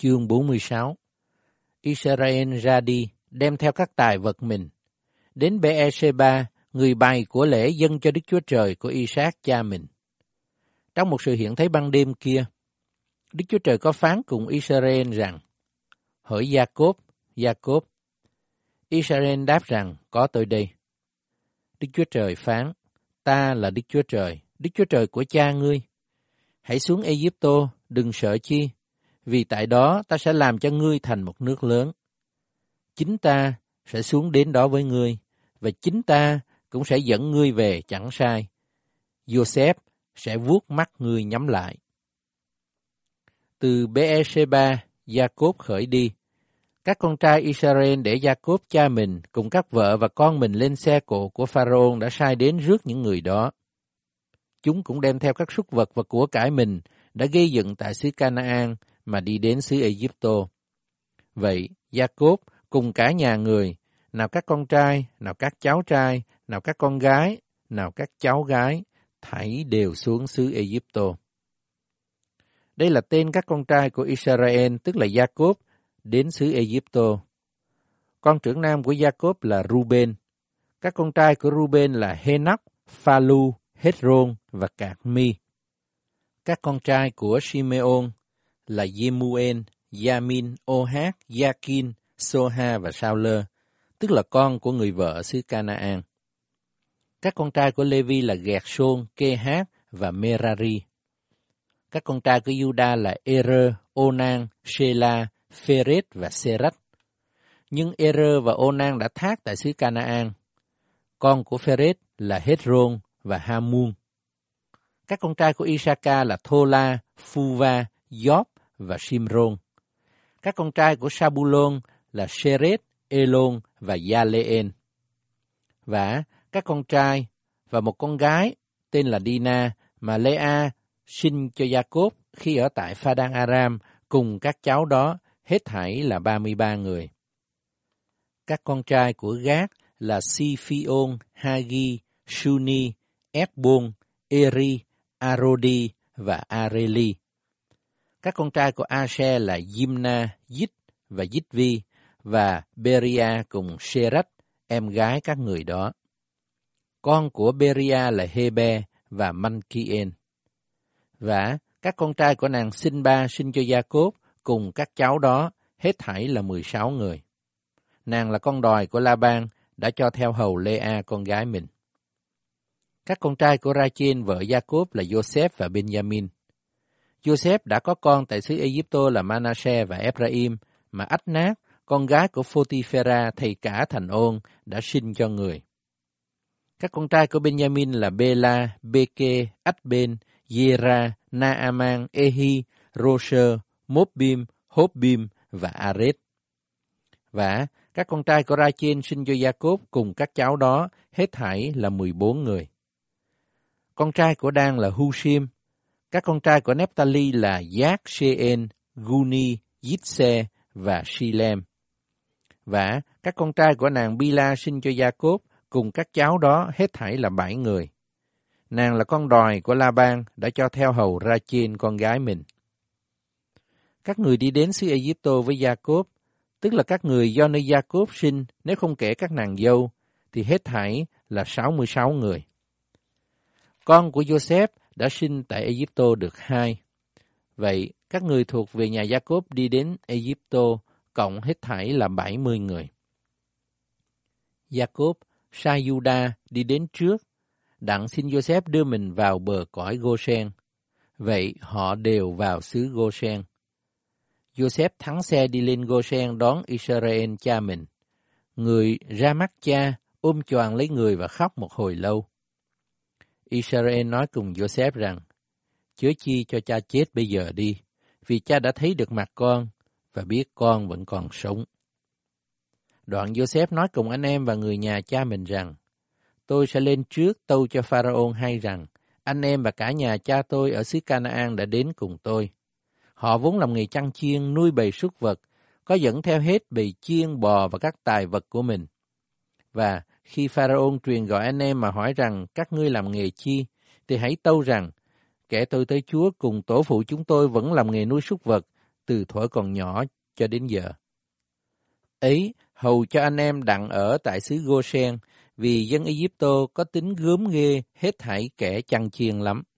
Chương 46. Israel ra đi, đem theo các tài vật mình. Đến Beer-sheba, người bày của lễ dâng cho Đức Chúa Trời của Isaac cha mình. Trong một sự hiện thấy ban đêm kia, Đức Chúa Trời có phán cùng Israel rằng: Hỡi Gia-cốp, Gia-cốp. Israel đáp rằng: Có tôi đây. Đức Chúa Trời phán: Ta là Đức Chúa Trời của cha ngươi. Hãy xuống Ê-díp-tô, đừng sợ chi, vì tại đó ta sẽ làm cho ngươi thành một nước lớn. Chính ta sẽ xuống đến đó với ngươi, và chính ta cũng sẽ dẫn ngươi về chẳng sai. Giô-xép sẽ vuốt mắt ngươi nhắm lại. Từ Beer-sheba, Gia-cốp khởi đi. Các con trai Israel để Gia-cốp cha mình cùng các vợ và con mình lên xe cộ của Pharaon đã sai đến rước những người đó. Chúng cũng đem theo các súc vật và của cải mình đã gây dựng tại xứ Canaan mà đi đến xứ Ê-díp-tô. Vậy, Gia-cốp cùng cả nhà người, nào các con trai, nào các cháu trai, nào các con gái, nào các cháu gái, thảy đều xuống xứ Ê-díp-tô. Đây là tên các con trai của Israel, tức là Gia-cốp, đến xứ Ê-díp-tô. Con trưởng nam của Gia-cốp là Ruben. Các con trai của Ruben là Hê-nóc, Pha-lu, Hét-rôn và Cạc-mi. Các con trai của Simeon là Dê-mu-en, Gia-min, Ô-hát, Gia-kin, Sô-ha và Sao-lơ, tức là con của người vợ ở xứ Canaan. Các con trai của Lê-vi là Gẹt-sôn, Kê-hát và Mê-ra-ri. Các con trai của Giu-đa là Ê-rơ, Ô-nan, Sê-la, Phê-rết và Sê-rách. Nhưng Ê-rơ và Ô-nan đã thác tại xứ Canaan. Con của Phê-rết là Hét-rôn và Ha-mun. Các con trai của I-sa-ca là Thô-la, Phu-va, Gióp và Sim-rôn. Các con trai của Sa-bu-lôn là Sê-rết, Ê-lôn và Gia-lê-en. Và các con trai và một con gái tên là Đi-na mà Lê-a sinh cho Gia-cốp khi ở tại Pha-đan-a-ram cùng các cháu đó, hết thảy là 33 người. Các con trai của Gát là Si-phi-ôn, Ha-gi, Su-ni, Ép-bôn, Ê-ri, A-rô-đi và A-rê-li. Các con trai của A-se là Diêm-na, Dít và Dít-vi và Bê-ri-a cùng Sê-rách, em gái các người đó. Con của Bê-ri-a là Hê-bê và Măn-ki-en. Và các con trai của nàng Sinh-ba sinh cho Gia-cốp cùng các cháu đó, hết thảy là 16 người. Nàng là con đòi của La-ban, đã cho theo hầu Lê-a con gái mình. Các con trai của Ra-chên vợ Gia-cốp là Giô-xép và Ben-gia-min. Giô-xép đã có con tại xứ Ê-díp-tô là Ma-na-se và Ép-ra-im, mà Ách-nát, con gái của Phô-ti-phê-ra thầy cả thành ôn, đã sinh cho người. Các con trai của Ben-gia-min là Bê-la, Bê-kê, Ách-bên, Dê-ra, Na-a-man, Ê-hi, Rô-sơ, Mốt-bim, Hốt-bim và A-rết. Và các con trai của Ra-chên sinh cho Gia-cốp cùng các cháu đó, hết thảy là 14 người. Con trai của Đan là Hu-sim. Các con trai của Nép-ta-li là Giác, Sê-en, Gu-ni, Dít-se và Si-lem. Và các con trai của nàng Bi-la sinh cho Gia-cốp cùng các cháu đó, hết thảy là 7 người. Nàng là con đòi của La-ban, đã cho theo hầu Ra-chên con gái mình. Các người đi đến xứ Ê-díp-tô với Gia-cốp, tức là các người do nơi Gia-cốp sinh, nếu không kể các nàng dâu, thì hết thảy là 66 người. Con của Giô-xép đã sinh tại Ê-díp-tô được 2. Vậy, các người thuộc về nhà Gia-cốp đi đến Ê-díp-tô, cộng hết thảy là 70 người. Gia-cốp sai Giu-đa đi đến trước, đặng xin Giô-xép đưa mình vào bờ cõi Gô-sen. Vậy họ đều vào xứ Gô-sen. Giô-xép thắng xe đi lên Gô-sen đón Israel cha mình. Người ra mắt cha, ôm choàng lấy người và khóc một hồi lâu. Israel nói cùng Giô-xép rằng: Chớ chi cho cha chết bây giờ đi, vì cha đã thấy được mặt con và biết con vẫn còn sống. Đoạn Giô-xép nói cùng anh em và người nhà cha mình rằng: Tôi sẽ lên trước tâu cho Pharaon hay rằng anh em và cả nhà cha tôi ở xứ Canaan đã đến cùng tôi. Họ vốn làm nghề chăn chiên, nuôi bầy súc vật, có dẫn theo hết bầy chiên, bò và các tài vật của mình. Và khi Pharaon truyền gọi anh em mà hỏi rằng các ngươi làm nghề chi, thì hãy tâu rằng kẻ tôi tới Chúa cùng tổ phụ chúng tôi vẫn làm nghề nuôi súc vật từ thuở còn nhỏ cho đến giờ. Ấy, hầu cho anh em đặng ở tại xứ Gô-sen, vì dân Ai-Cập có tính gớm ghê hết thảy kẻ chăn chiên lắm.